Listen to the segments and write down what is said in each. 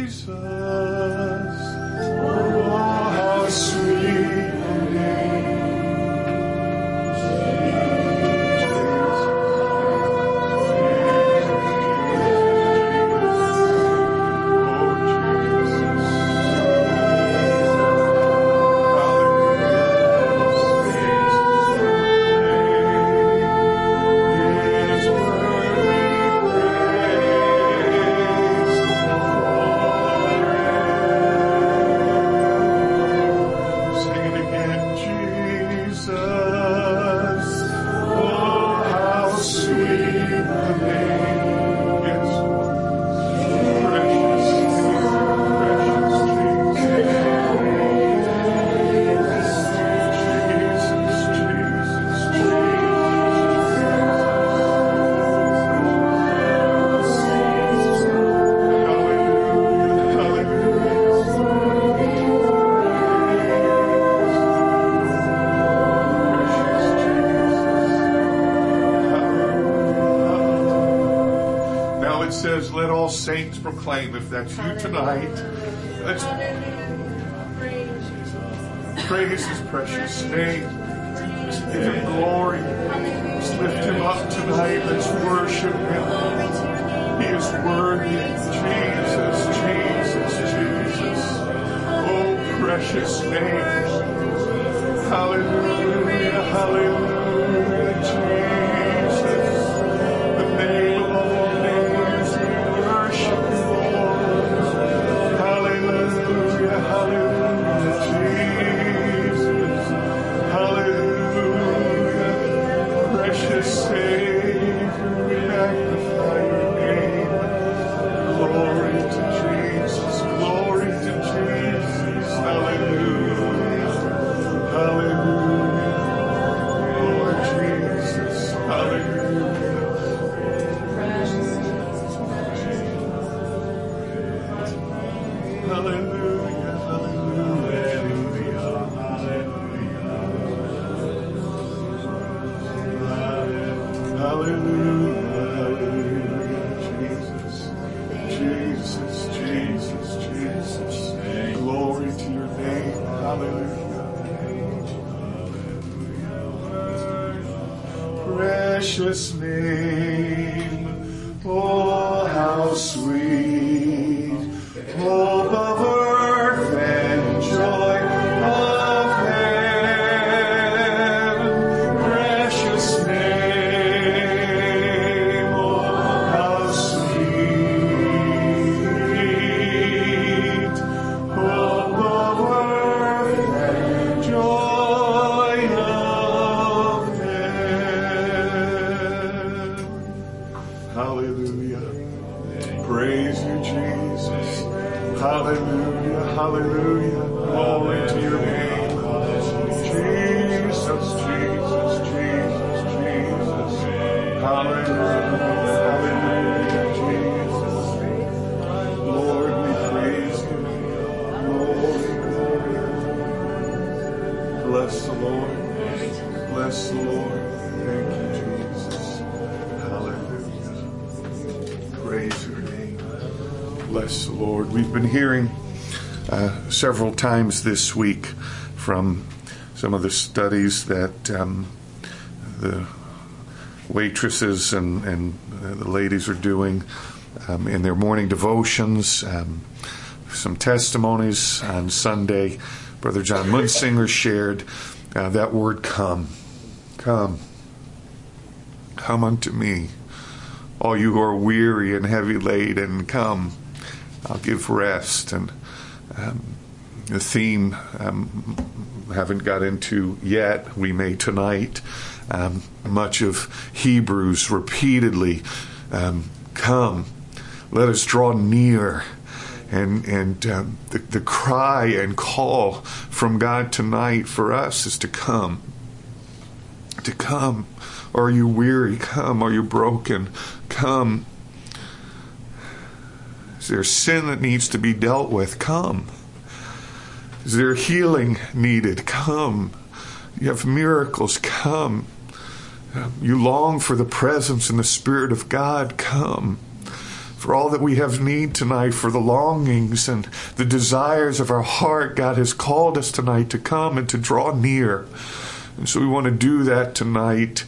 Saints proclaim. If that's you tonight, let's praise His precious name. Let's give Him glory. Let's lift Him up tonight. Let's worship Him. He is worthy. Jesus, Jesus, Jesus. Oh, precious name. Hallelujah, hallelujah, Jesus. The name of all names. Hallelujah, hallelujah, Jesus. Hallelujah, precious Savior, we magnify your name. Glory to Jesus, glory to Jesus. Hallelujah, hallelujah, Lord Jesus. Hallelujah. Hallelujah, hallelujah, hallelujah, hallelujah, Jesus, Jesus, Jesus, Jesus, glory to your name, hallelujah, precious name, oh how sweet, hope of earth and joy of heaven, precious name, oh how sweet, hope of earth and joy of heaven. Hallelujah. Praise you, Jesus. Hallelujah, hallelujah, glory to your name. Jesus, Jesus, Jesus, Jesus. Hallelujah, hallelujah, Jesus. Lord, we praise you. Glory, glory. Bless the Lord. Bless the Lord. Thank you, Jesus. Hallelujah. Praise your name. Bless the Lord. We've been hearing several times this week from some of the studies that the waitresses and the ladies are doing in their morning devotions. Some testimonies on Sunday. Brother John Munsinger shared that word, come. Come. Come unto me, all you who are weary and heavy laden, come. I'll give rest. And the theme haven't got into yet. We may tonight. Much of Hebrews repeatedly, come. Let us draw near. And the cry and call from God tonight for us is to come. To come. Are you weary? Come. Are you broken? Come. Is there sin that needs to be dealt with? Come. Is there healing needed? Come. You have miracles? Come. You long for the presence and the Spirit of God? Come. for all that we have need tonight, for the longings and the desires of our heart. God has called us tonight to come and to draw near. And so we want to do that tonight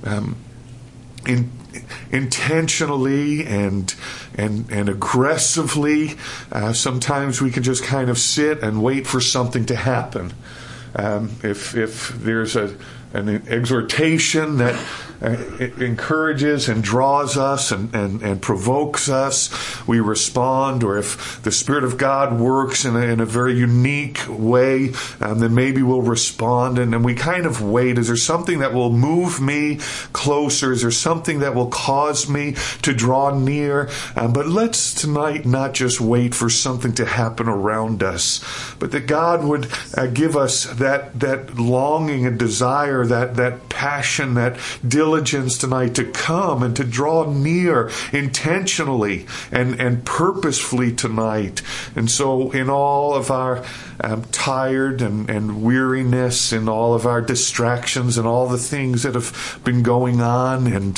intentionally and aggressively. Sometimes we can just kind of sit and wait for something to happen. If there's an exhortation that encourages and draws us and provokes us, we respond. Or if the Spirit of God works in a very unique way, then maybe we'll respond. And we kind of wait. Is there something that will move me closer? Is there something that will cause me to draw near? But let's tonight not just wait for something to happen around us, but that God would give us that longing and desire, that passion, that diligence tonight to come and to draw near intentionally and purposefully tonight. And so in all of our tired and weariness, and all of our distractions and all the things that have been going on, and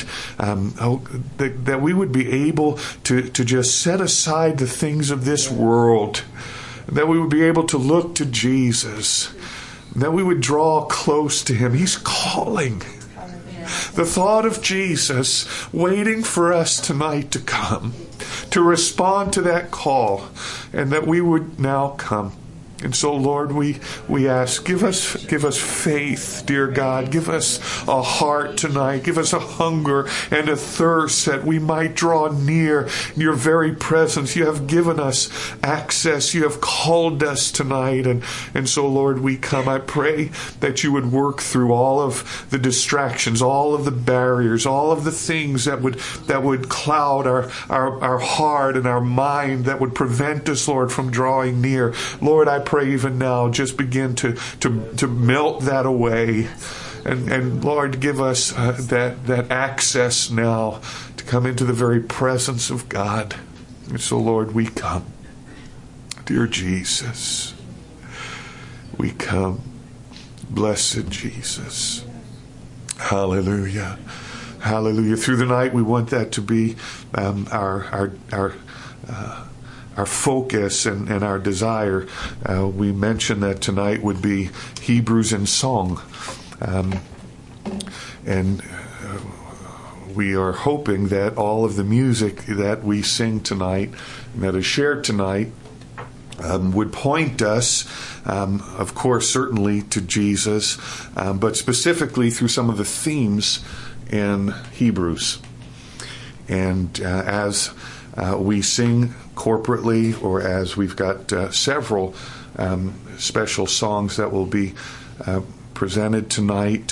that we would be able to just set aside the things of this world, that we would be able to look to Jesus, that we would draw close to Him. He's calling. The thought of Jesus waiting for us tonight to come, to respond to that call, and that we would now come. And so, Lord, we ask, give us faith, dear God. Give us a heart tonight. Give us a hunger and a thirst that we might draw near your very presence. You have given us access. You have called us tonight. And so, Lord, we come. I pray that you would work through all of the distractions, all of the barriers, all of the things that would cloud our heart and our mind, that would prevent us, Lord, from drawing near. Lord, I pray even now, just begin to melt that away, and Lord, give us that access now to come into the very presence of God. And so, Lord, we come, dear Jesus, we come, blessed Jesus. Hallelujah, hallelujah. Through the night, we want that to be our focus and our desire. We mentioned that tonight would be Hebrews in song. And we are hoping that all of the music that we sing tonight, and that is shared tonight, would point us, of course, certainly to Jesus, but specifically through some of the themes in Hebrews. And as we sing corporately, or as we've got several special songs that will be presented tonight,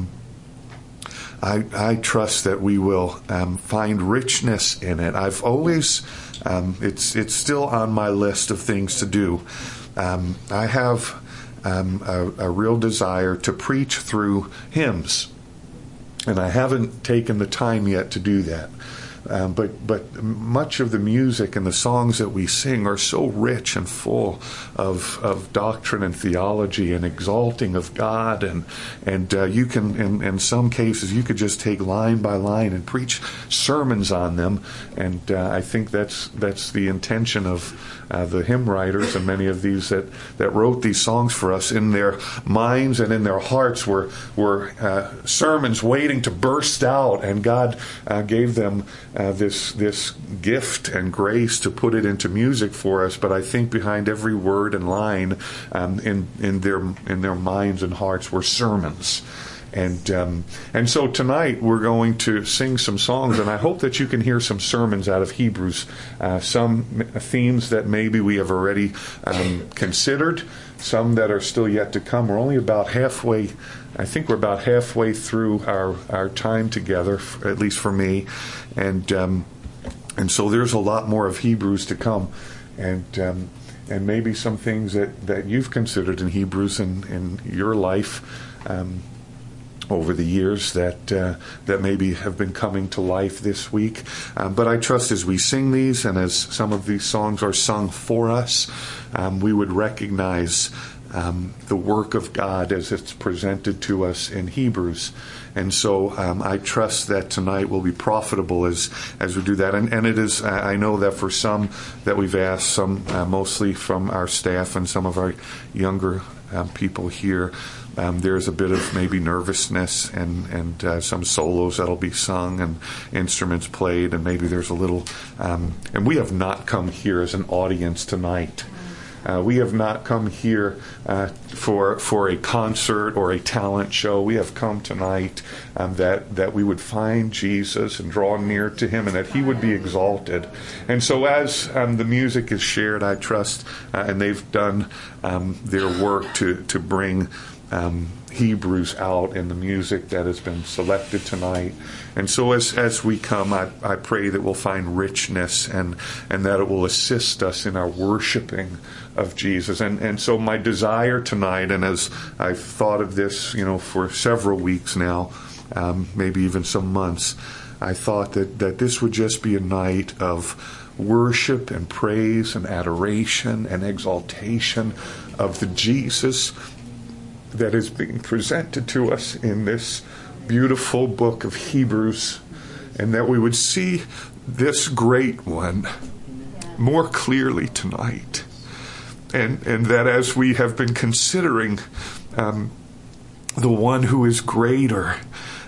I trust that we will find richness in it. I've always, it's still on my list of things to do. I have a real desire to preach through hymns, and I haven't taken the time yet to do that. But much of the music and the songs that we sing are so rich and full of doctrine and theology and exalting of God, and you can, in some cases, you could just take line by line and preach sermons on them. And I think that's the intention of the hymn writers, and many of these that wrote these songs for us. In their minds and in their hearts were sermons waiting to burst out, and God gave them this gift and grace to put it into music for us. But I think behind every word and line in their minds and hearts were sermons. And so tonight we're going to sing some songs, and I hope that you can hear some sermons out of Hebrews, some themes that maybe we have already considered, some that are still yet to come. We're only about halfway. I think we're about halfway through our time together, at least for me, and so there's a lot more of Hebrews to come, and maybe some things that you've considered in Hebrews in your life over the years that maybe have been coming to life this week. But I trust as we sing these, and as some of these songs are sung for us, we would recognize the work of God as it's presented to us in Hebrews. And so I trust that tonight will be profitable as we do that. And it is, I know that for some that we've asked, some mostly from our staff and some of our younger people here, there's a bit of maybe nervousness and some solos that'll be sung and instruments played, and maybe there's a little... and we have not come here as an audience tonight. We have not come here for a concert or a talent show. We have come tonight that we would find Jesus and draw near to him, and that he would be exalted. And so as the music is shared, I trust, and they've done their work to bring Hebrews out in the music that has been selected tonight. And so as we come, I pray that we'll find richness and that it will assist us in our worshiping of Jesus. And so my desire tonight, and as I've thought of this, for several weeks now, maybe even some months, I thought that this would just be a night of worship and praise and adoration and exaltation of the Jesus that is being presented to us in this beautiful book of Hebrews, and that we would see this great one more clearly tonight. And that as we have been considering the one who is greater,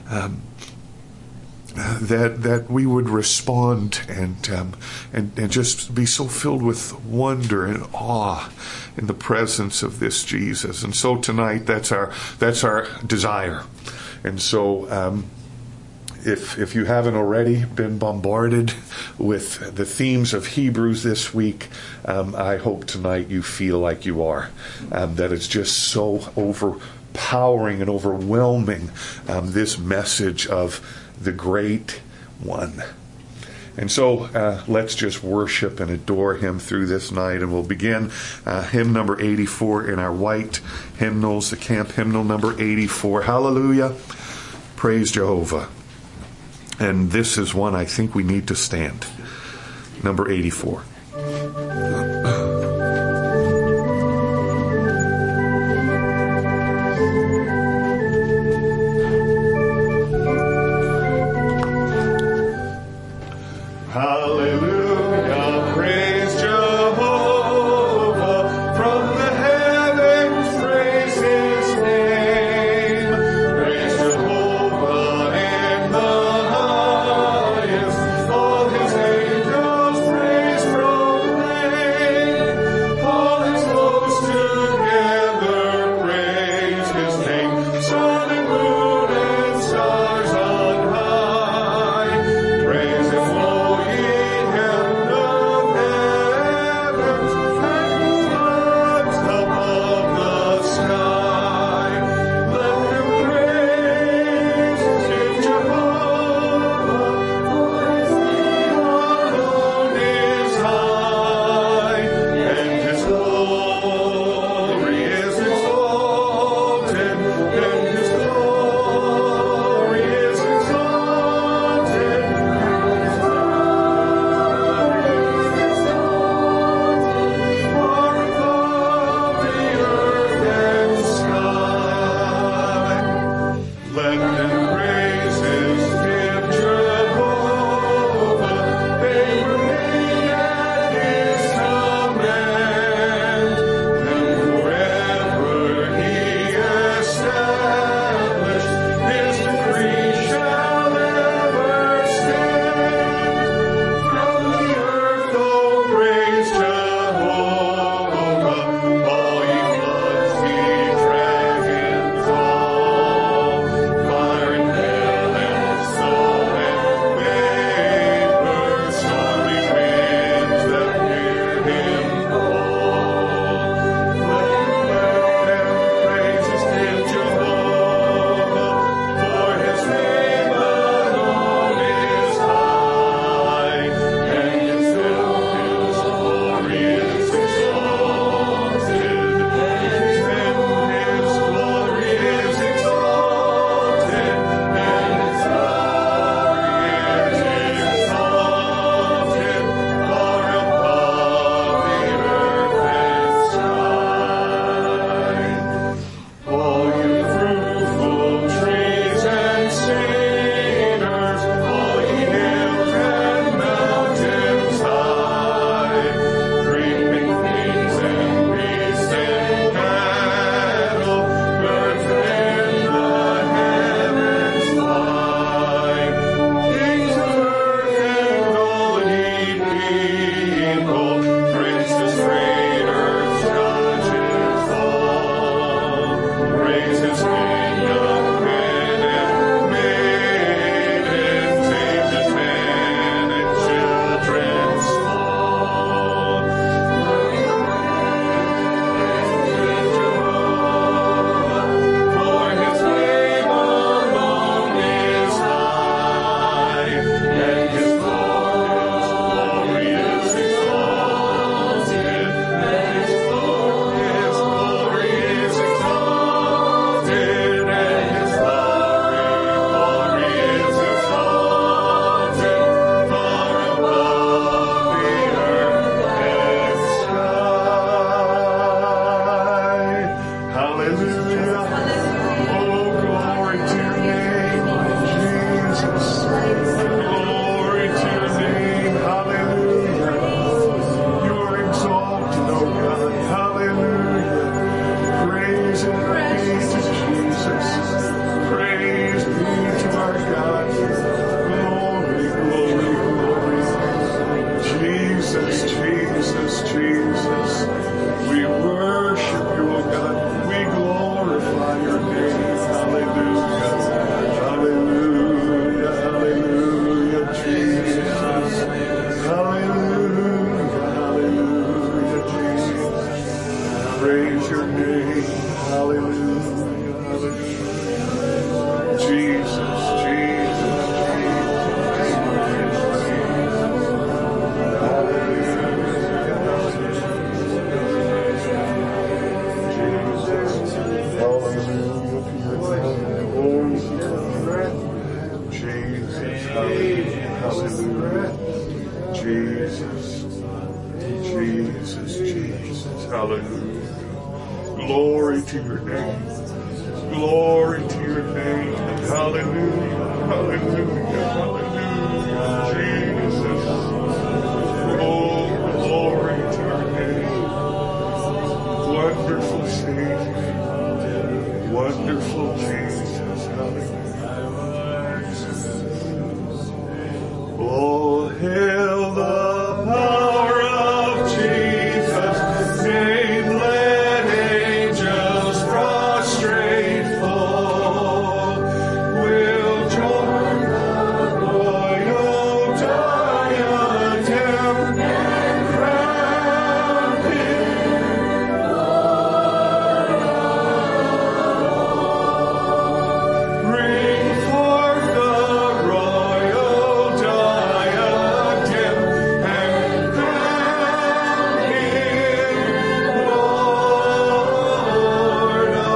that we would respond and just be so filled with wonder and awe in the presence of this Jesus. And so tonight, that's our desire. And so if you haven't already been bombarded with the themes of Hebrews this week, I hope tonight you feel like you are. That it's just so overpowering and overwhelming, this message of the great one. And so let's just worship and adore him through this night. And we'll begin hymn number 84 in our white hymnals, the camp hymnal number 84. Hallelujah. Praise Jehovah. And this is one I think we need to stand. Number 84. Praise from Jesus, Jesus, hallelujah. Glory to your name. Glory to your name. Hallelujah, hallelujah, hallelujah. Jesus. Oh, glory to your name. Wonderful Savior. Wonderful Jesus. Hallelujah. Oh, hail the power of Jesus' name. Let angels prostrate fall. We'll join the royal diadem and crown him Lord. Bring forth the royal diadem and crown him Lord of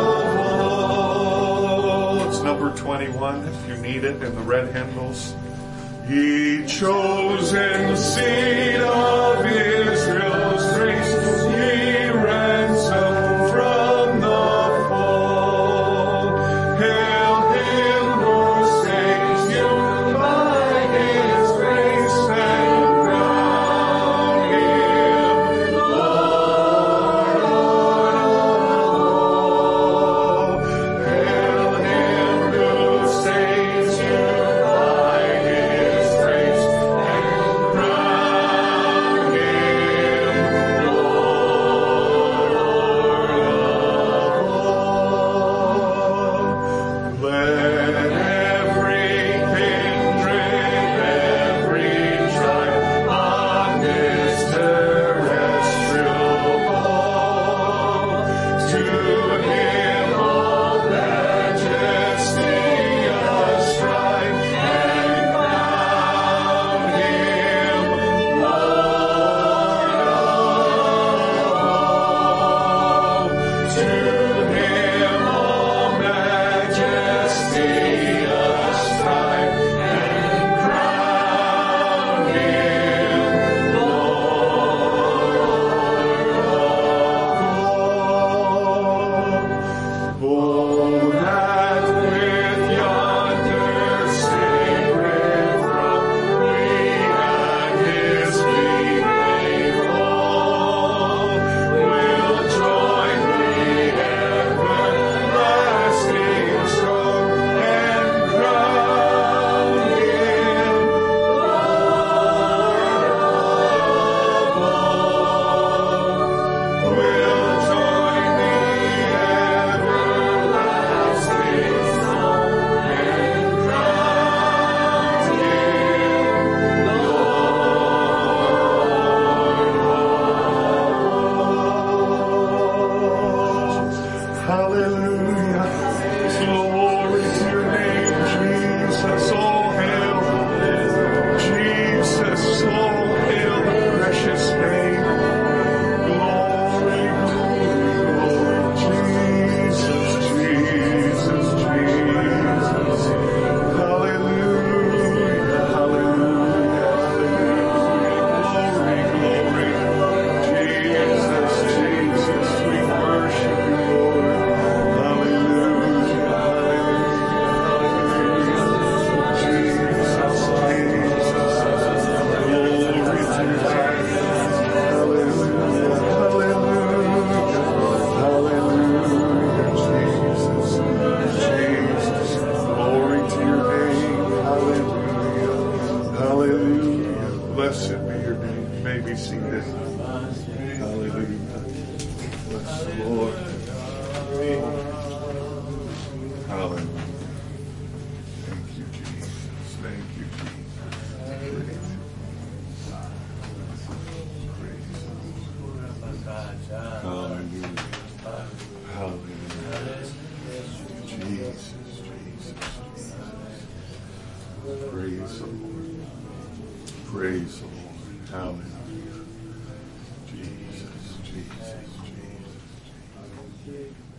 all. It's number 21 if you need it in the red hymnals. Ye chosen seed of Israel's race, ye ransomed from the fall. Hail him who saves you by his grace and crown him Lord of all. Hail him who saves you by his grace and crown him Lord of all. Let every kindred, every tribe on this terrestrial ball, to him all majesty ascribe and crown him Lord of all. To him all majesty ascribe and crown him Lord of all. Oh, that with yonder sacred throne we at his feet may fall. We'll join the everlasting song and crown him Lord of all. We'll join the everlasting song and crown him Lord. Hallelujah. Glory to your name, Jesus. Oh, hail. Jesus. Oh, hail the precious name. Glory, glory, glory. Jesus, Jesus, Jesus. Hallelujah, hallelujah, hallelujah. Glory, glory. Jesus, Jesus, we worship you, Lord. Hallelujah, hallelujah, hallelujah. Jesus, Jesus. Glory to your name. Hallelujah, hallelujah, hallelujah. Jesus, Jesus. Glory to your name. Hallelujah, hallelujah. Blessed be your name. You may be seated. Hallelujah. Bless the Lord. Hallelujah. Thank you, Jesus. Thank you, Jesus. Praise the Lord. Hallelujah. Hallelujah. Jesus, Jesus, Jesus. Praise the Lord. Praise the Lord. Hallelujah. Jesus, Jesus, Jesus, Jesus.